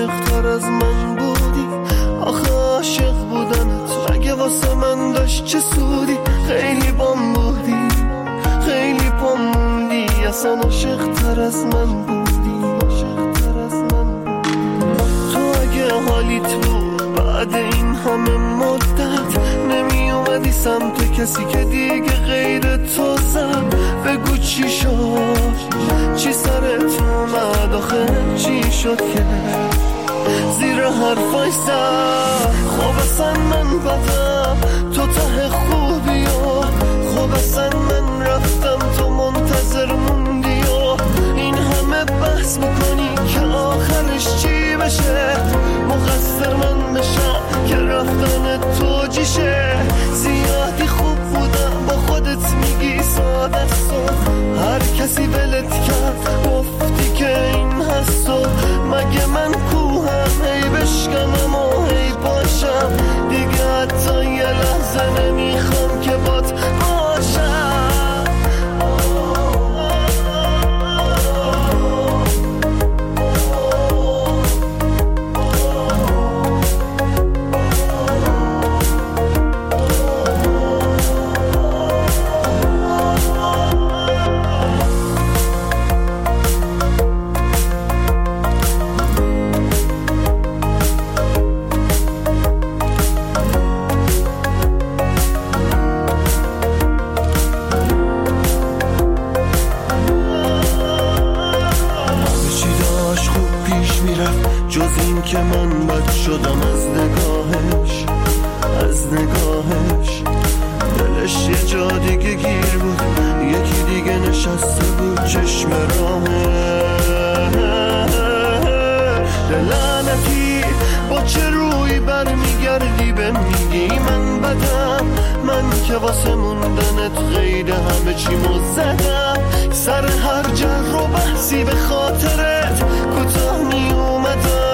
عاشق‌تر از من بودی. آخه عاشق بودنت مگه واسه من داشت چه سودی؟ خیلی بام بودی، خیلی بام موندی، اصلا عاشق‌تر از من بودی، عاشق‌تر از من بودی. تو اگه حالیت بود بعد این همه مدت نمی اومدی سمت کسی که دیگه غیر تو زد، بگو چی شد، چی سرت اومد، آخه چی شد که زیر حرفای زد؟ خب اصلا من بدم تو ته خوبی و خب اصلا من رفتم تو منتظر موندی و این همه بحث میکنی که آخرش چی بشه؟ مقصر من بشم که رفتن تو جیشه؟ زیادی خوب بودم با خودت میگی ساده است، هر کسی ولت کرد گفتی که این هست و مگه من کوهم هی بشکنم و هی باشم دیگه حتی یه لحظه نمیخوام که بات باشم. جز این که من بد شدم از نگاهش، از نگاهش دلش یه جا دیگه گیر بود، یکی دیگه نشسته بود چشم راهه. لعنتی با چه روی برمیگردی به میگی من بدم، من که واسه موندنت غیر همه چی مزدم، سر هر جر و بحثی به خاطرت کوتاه می اومدم.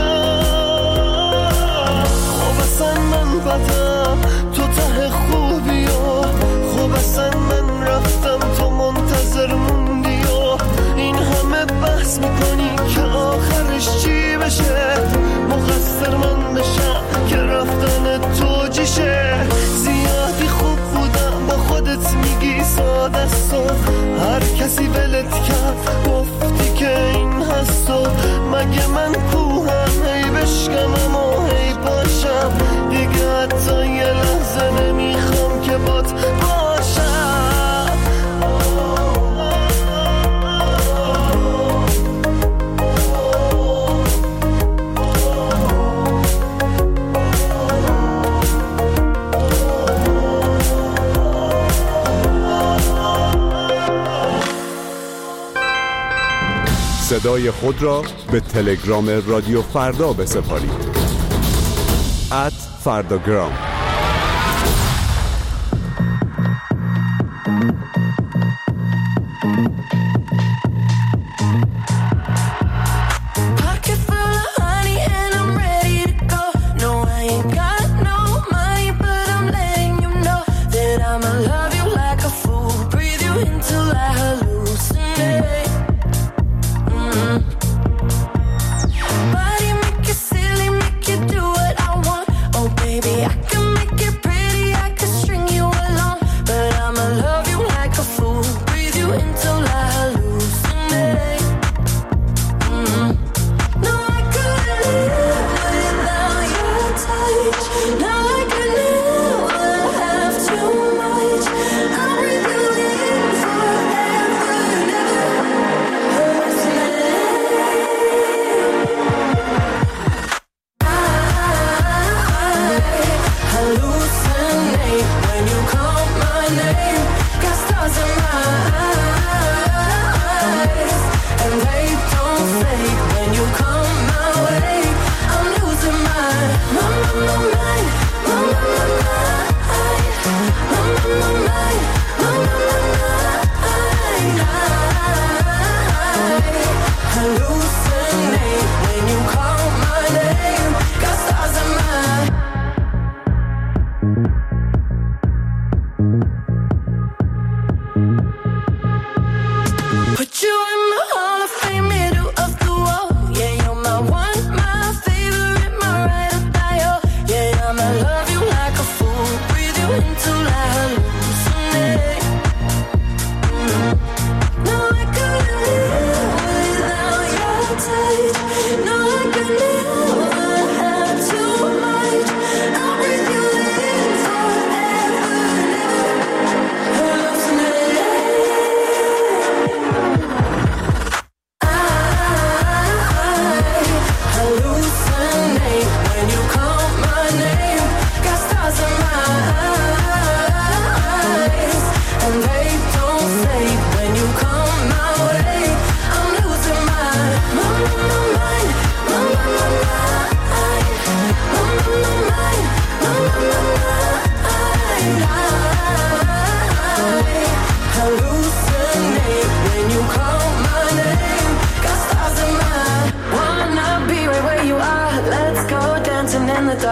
خب اصلا من بدم تو ته خوبی و خب اصلا من رفتم تو منتظر موندی و این همه بحث میکنی که آخرش چی بشه؟ مقصر من بشم که رفتن تو جیشه؟ زیادی خوب بودم با خودت میگی ساده است، هر کسی ولت کرد گفتی که این هست و مگه من کوهم هی بشکنم و هی باشم دیگه حتی یه لحظه نمیخوام که بات باشم. صدای خود را به تلگرام رادیو فردا بسپارید. @فرداگرام.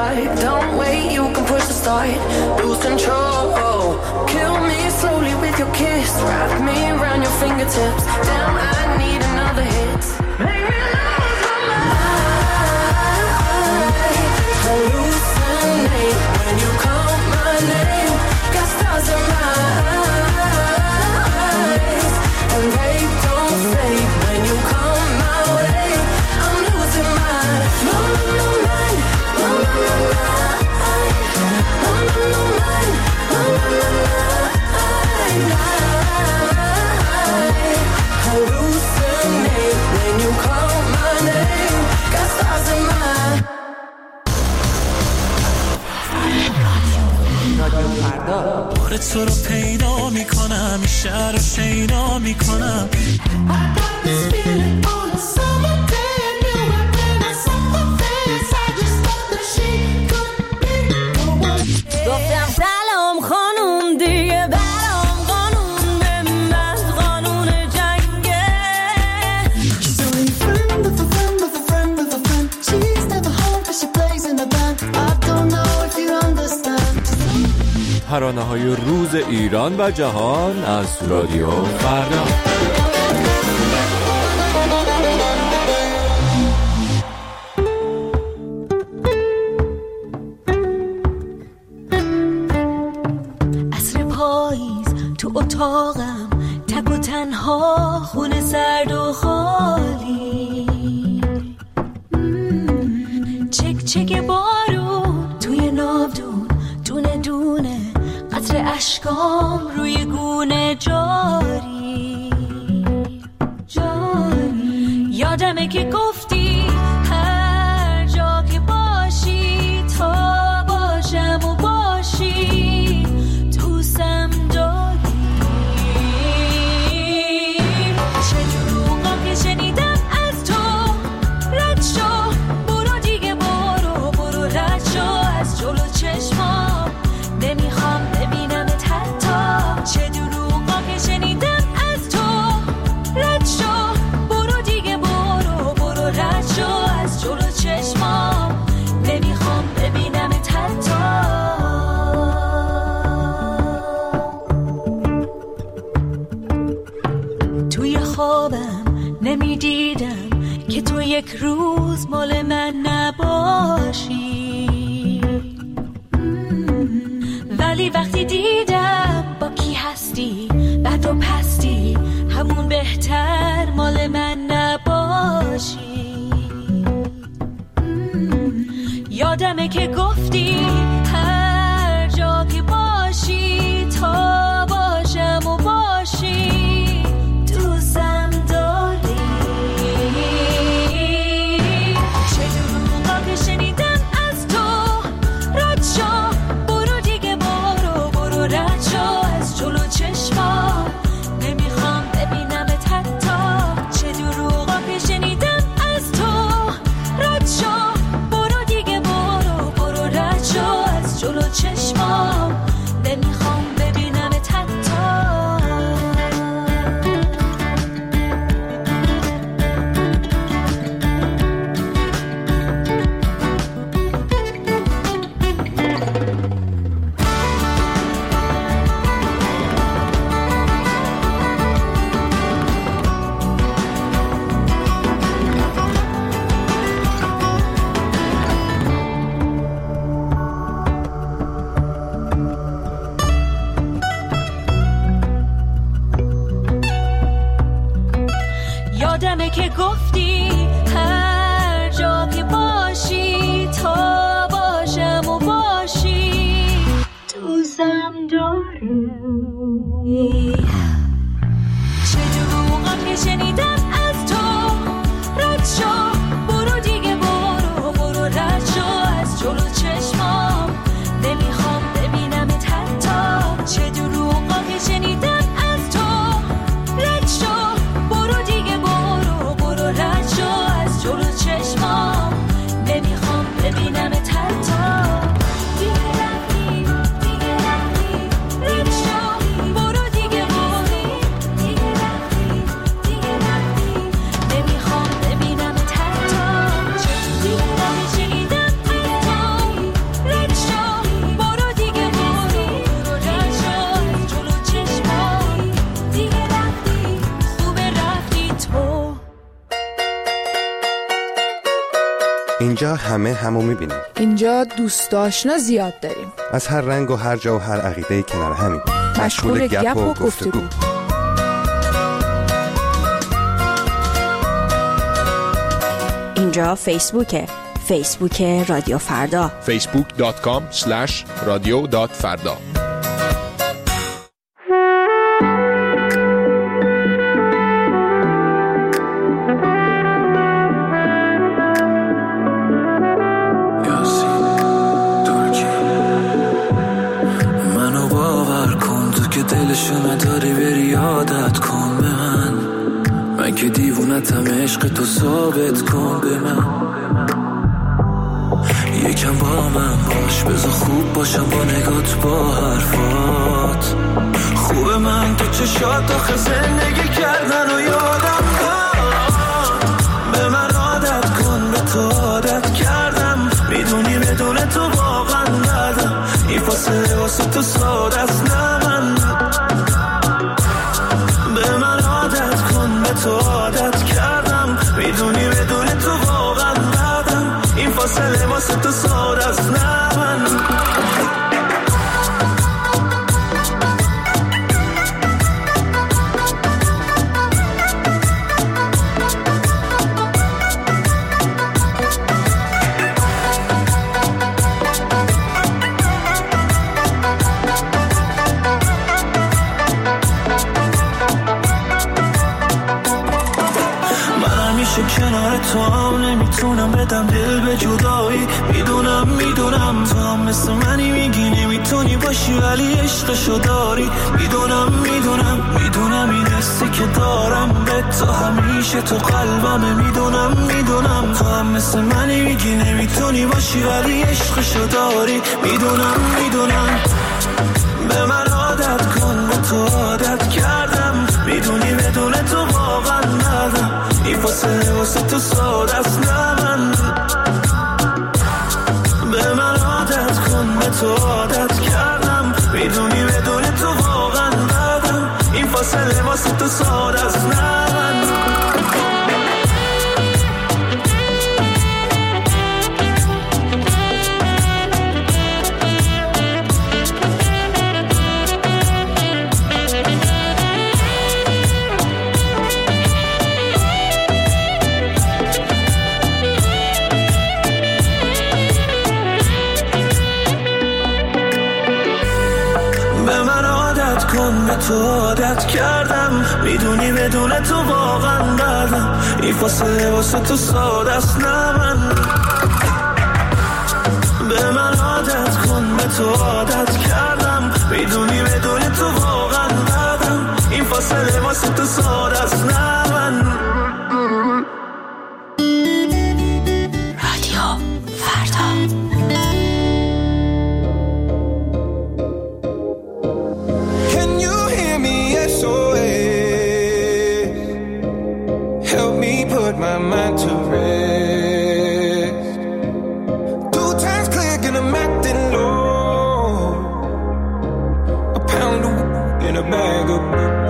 like. Don't wait, you can push the start. Lose control. Kill me slowly with your kiss. Wrap me around your fingertips. Damn, I need another hit. Make me lose my mind. Hallucinate when you call my name. Got stars in my eyes, and they don't fade when you come my way. I'm losing my mind. Hallucinate when you call my name. Got stars in my بار تو رو پیدا میکنم، شهر رو شیدا میکنم. گفتم سلام خانوم دیگه برام قانون به من قانون جنگه. She's only a friend of a friend of a friend of a friend. She's never home but she plays in a band. I don't know if you understand. ترانه‌های روز ایران و جهان از رادیو فردا. عصر پاییز تو اتاقم، تک و تنها، خونه سرد و خالی. چک چک بارون توی ناودون، دونه دونه قطر اشکام روی گونه جاری. یادمه که گفتی هر جا که باشی تا باشم و باشی دوستم داری. چه دروغا که شنیدم از تو، رد شو برو دیگه، برو رد شو از جلو چشمام، نمیخوام ببینمت حتی. چه دروغا که شنیدم از تو، رد شو برو دیگه، برو رد شو از جلو چشمام، نمیخوام ببینمت حتی. توی خوابم نمیدیدم که تو یک روز مال من نباشی، ولی وقتی دیدم با کی هستی، بد و پستی، همون بهتر مال من نباشی. یادمه که گفتی هر جا که باشی تا باشم و باشی دوستم داری. چه دروغا که شنیدم از تو، رد شو برو دیگه، برو رد شو از جلو چشمام، نمیخوام ببینمت حتی. چه دروغا که شنیدم از تو، رد شو برو دیگه، برو رد شو از جلو چشمام، نمیخوام ببینمت حتی. یادمه که گفتی هر جا که باشی تا باشم و باشی دوستم داری. چه دروغا که شنیدم از تو، رد شو برو دیگه، برو رد شو از جلو چشمام، نمیخوام ببینمت حتی. چه دروغا که شنیدم از تو، رد شو برو دیگه، برو رد شو از جلو چشمام، نمیخوام ببینمت حتی. دیگه رفتی رد شو برو دیگه، برو اینجا همه همو میبینیم. اینجا دوست آشنا زیاد داریم. از هر رنگ و هر جا و هر عقیده کنار همین. مشغول گپ و گفتگو. اینجا فیسبوک رادیو فردا. facebook.com/radio.farda. که دیوونتم عشق تو ثابت کن به من، یکم با من باش، بذار خوب باشم با نگات با حرفات. خوبه من تو چشات آخه زندگی کردن و یادم داد. به من عادت کن، به تو عادت کردم، میدونی بدون تو واقعا ندم. این فاصله واسه تو ساده است نه من. به من عادت کن، به تو عادت کردم، میدونی بدون تو واقعا ندم. این فاصله واسه تو ساده است نه من. کنار تو هم نمیتونم بدم دل به جدایی. میدونم تو هم مثل منی، میگی نمیتونی باشی ولی عشقشو داری. میدونم این حسی که دارم به تو همیشه تو قلبمه. میدونم تو هم مثل منی، میگی نمیتونی باشی ولی عشقشو داری. میدونم به من عادت کن، به تو عادت کردم، میدونی بدون تو واقعا ندم. این فاصله واسه تو ساده است نه من. به من عادت کن، به تو عادت کردم، میدونی بدون تو واقعا ندم. این فاصله واسه تو ساده است نه من. تو عادت کردم، میدونی بدون تو واقعا ندم. این فاصله واسه تو ساده است نه من. به من عادت کن، به تو عادت کردم، میدونی بدون تو واقعا ندم. این فاصله واسه تو ساده است نه من. رادیو فردا. My mind to rest. 2 times click and I'm acting low. A pound of in a bag of.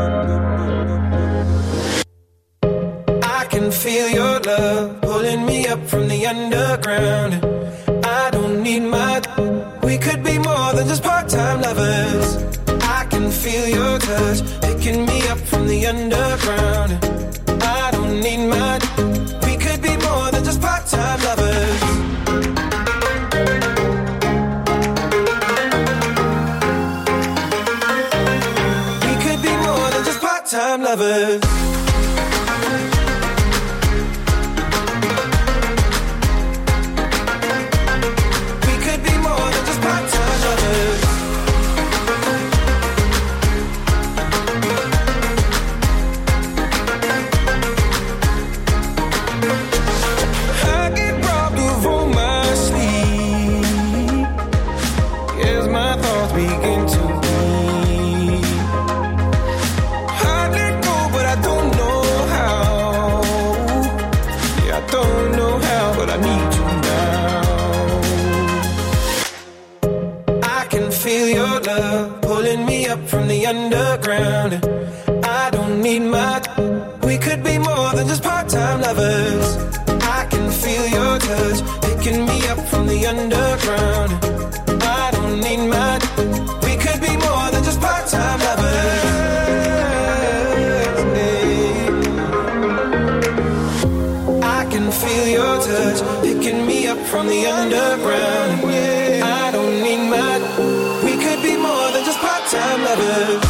I can feel your love pulling me up from the underground. I don't need my. We could be more than just part-time lovers. I can feel your touch picking me up from the underground. I don't need my. We could be more than just part-time lovers. We could be more than just part-time lovers. We could be more than just part-time lovers. Pulling me up from the underground. I don't need much. We could be more than just part-time lovers. I can can feel your touch picking me up from the underground. I don't need much. We could be more than just part-time lovers. I can feel your touch picking me up from the underground. I don't need much. We could be more than just part-time lovers.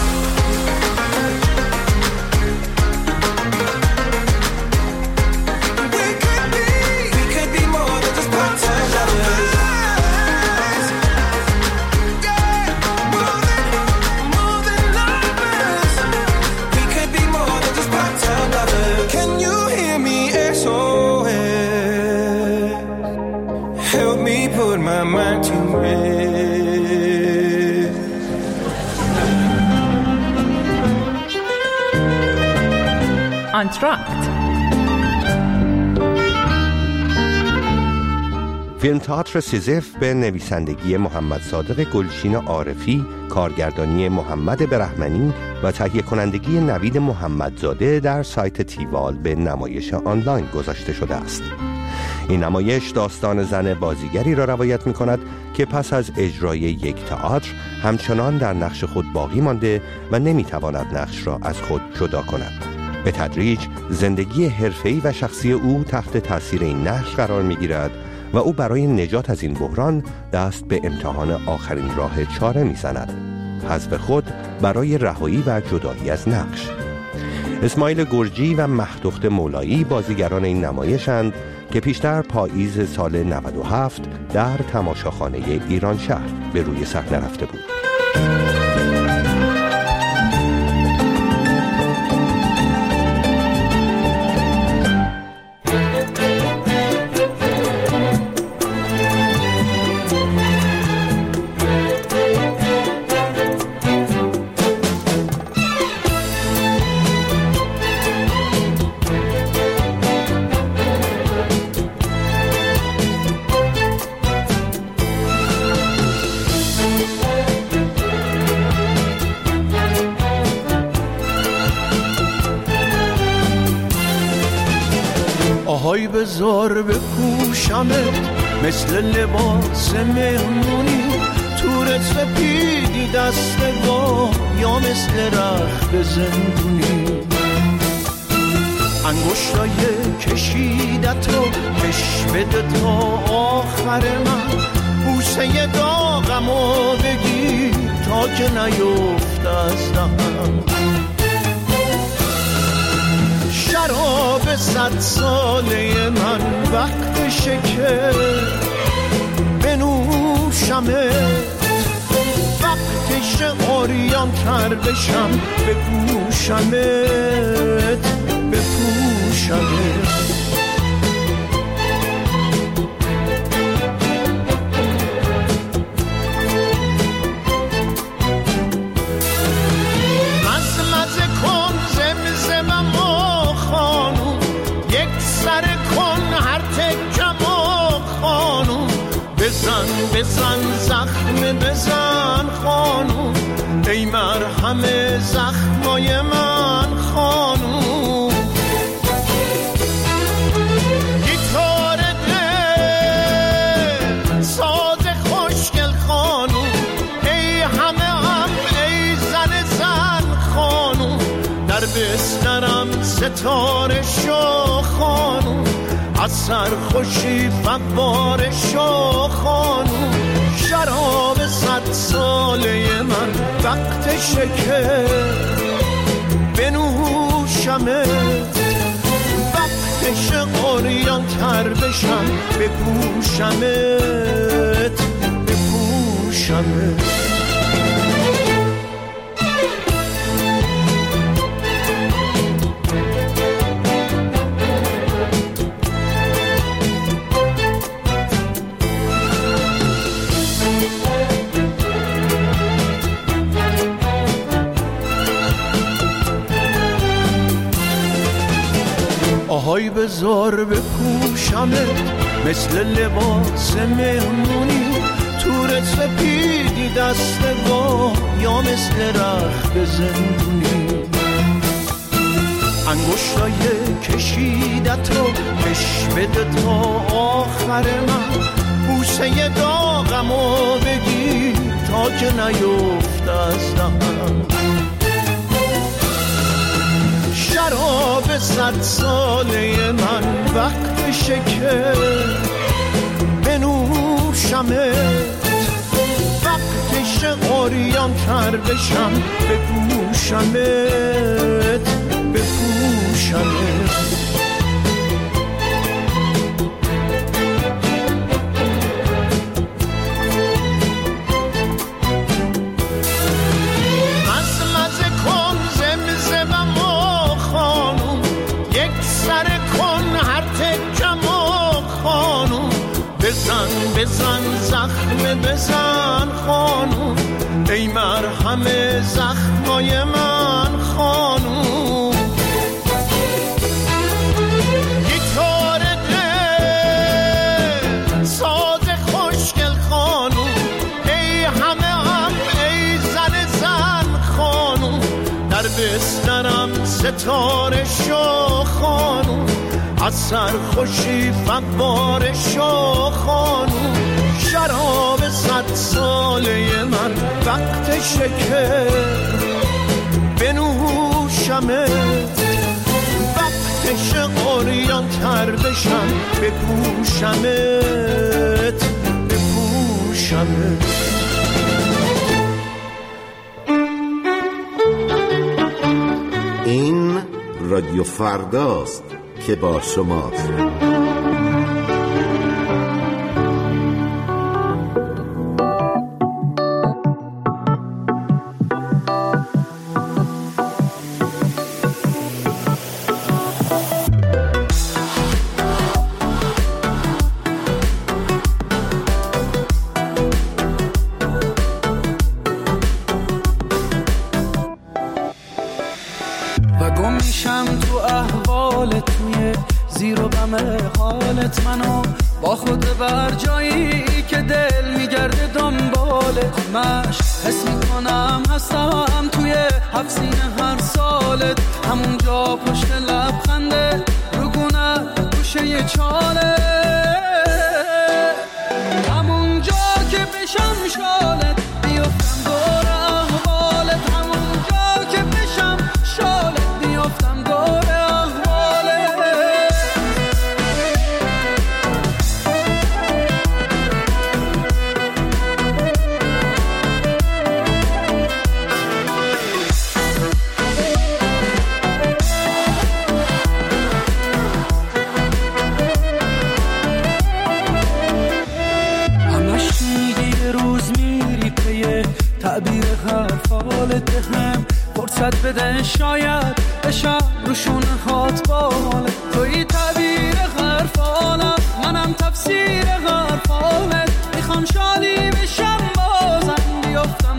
انتراکت. فیلم تئاتر سیزف به نویسندگی محمد صادق گلچین عارفی، کارگردانی محمد برهمنی و تهیه کنندگی نوید محمدزاده در سایت تیوال به نمایش آنلاین گذاشته شده است. این نمایش داستان زن بازیگری را روایت می کند که پس از اجرای یک تئاتر همچنان در نقش خود باقی مانده و نمی تواند نقش را از خود جدا کند. به تدریج زندگی حرفه‌ای و شخصی او تحت تاثیر این نقش قرار می گیرد و او برای نجات از این بحران دست به امتحان آخرین راه چاره می زند: حذف خود برای رهایی و جدایی از نقش. اسماعیل گرجی و مهدخت مولایی بازیگران این نمایشند که پیشتر پاییز سال 97 در تماشاخانه ایران شهر به روی صحنه رفته بود. آهای بذار بپوشمت مثل لباس مهمونی، تورت سپیدی دستگاه یا مثل رخت زندونی، انگشتای کشیدت رو کش بده تا آخر من، بوسه داغمو بگیر تا که نیفت از دهنم. شراب 100 ساله من وقتشه که بنوشمت، وقتشه عریان تر بشم بپوشمت بپوشمت. بزن زخم بزن خانوم، ای مرهم زخمای من خانوم. گیتار دل ساز خوشگل خانوم، ای همه ای زن خانوم، در بسترم ستاره شو خانوم، از سرخوشی فواره شو خانوم. شراب 100 ساله من وقتشه که بنوشمت، وقتشه عریان تر بشم بپوشمت بپوشمت. آهای بذار بپوشمت مثل لباس مهمونی، تورت سپیدی دستگاه یا مثل رخت زندونی، انگشتای کشیدت رو کش بده تا آخر من، بوسه داغمو بگیر تا که نیفت از دهنم. شراب 100 ساله من وقتشه که بنوشمت، وقتشه عریان تر بشم بپوشمت بپوشمت. بزن زخم بزن خانوم، ای مرهم زخمای من خانوم. گیتار دل ساز خوشگل خانوم، ای همه هم ای زن خانوم. در بسترم ستاره شو خانوم، از سرخوشی فواره شو خانوم. شراب 100 ساله من وقتشه که بنوشمت، وقتشه عریان تر بشم بپوشمت بپوشمت. این رادیو فرداست که با شماست. و گم میشم تو احوالت، توی زیر و غم حالت، منو با خود بر جایی که دل میگرده دنبالت. همش حس میکنم هستم توی حفظین هر سالت، همونجا پشت لبخنده روگونه گوشه یه چاله، همونجا که بشم شالت بیفتم دور احوالت، همونجا که بشم شالت بیفتم دور احوالت. همش میگی یه روز میری پی تعبیر حرفالت، هم فرصت بده شاید بشم روشون هات بالت. توی تعبیر حرفالت، منم تفسیر حرفالت، میخوام شادی بشم بازم بیفتم